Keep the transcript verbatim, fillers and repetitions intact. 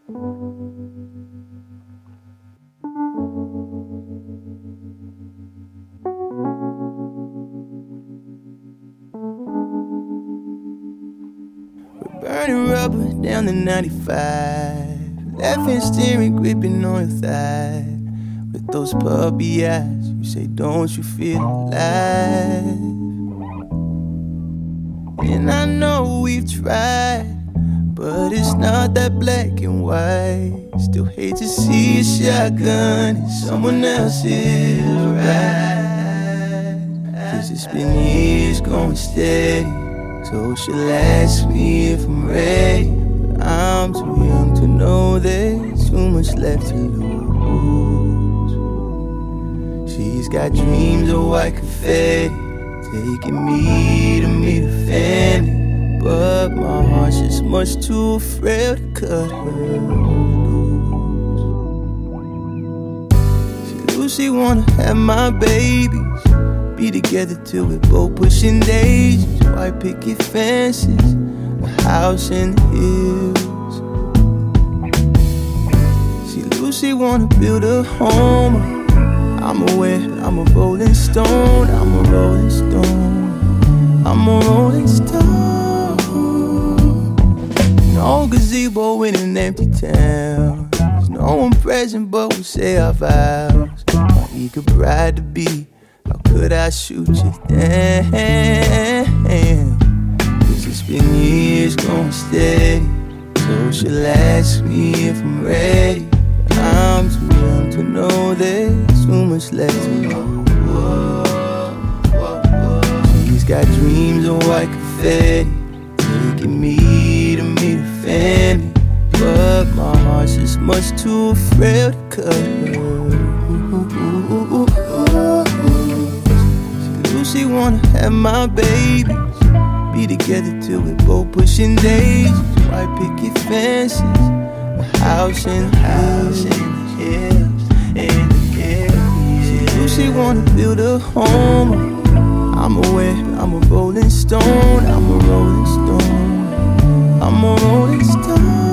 Burning rubber down the ninety-five, left hand steering gripping on your thigh. With those puppy eyes, you say, don't you feel alive? And I know we've tried, but it's not that black and white. Still hate to see a shotgun in someone else's ride. Cause it's been years going steady, so she'll ask me if I'm ready. But I'm too young to know there's too much left to lose. She's got dreams of white confetti, taking me to meet a family. But my heart's just much too frail to cut her loose. See, Lucy wanna have my babies, be together till we're both pushing daisies. White picket fences, a house in the hills. See, Lucy wanna build a home. I'm aware I'm a rolling stone. I'm a rolling stone. I'm a rolling stone. No gazebo in an empty town. There's no one present but we say our vows. My eager bride to be, how could I shoot you down? Cause it's been years going steady, so she'll ask me if I'm ready. But I'm too young to know there's too much left to lose. She's got dreams of white confetti, taking me to meet a family. But my heart's just much too frail to cut her. Lucy wanna have my babies, be together till we're both pushing daisies. White picket fences, a house in the house in the hills, in the hills. Lucy wanna build a home. I'm aware I'm a rolling stone. I'm a rolling stone. I'm a rolling stone.